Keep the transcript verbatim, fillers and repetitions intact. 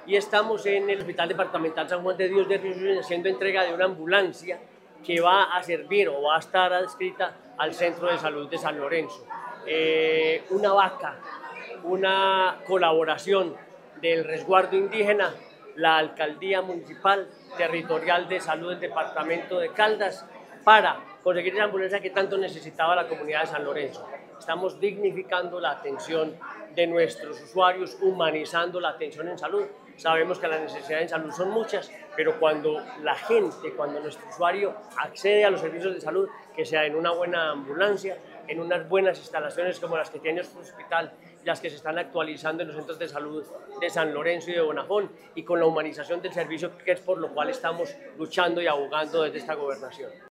y estamos en el Hospital Departamental San Juan de Dios de Río haciendo entrega de una ambulancia que va a servir o va a estar adscrita al Centro de Salud de San Lorenzo. Eh, una vaca, una colaboración del resguardo indígena, la Alcaldía Municipal Territorial de Salud del Departamento de Caldas, para conseguir esa ambulancia que tanto necesitaba la comunidad de San Lorenzo. Estamos dignificando la atención de nuestros usuarios, humanizando la atención en salud. Sabemos que las necesidades en salud son muchas, pero cuando la gente, cuando nuestro usuario accede a los servicios de salud, que sea en una buena ambulancia, en unas buenas instalaciones como las que tiene nuestro hospital, las que se están actualizando en los centros de salud de San Lorenzo y de Bonafón, y con la humanización del servicio, que es por lo cual estamos luchando y abogando desde esta gobernación.